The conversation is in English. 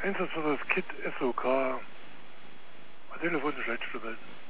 Einsatz für das Kit SOK. Telefon schlecht zu melden.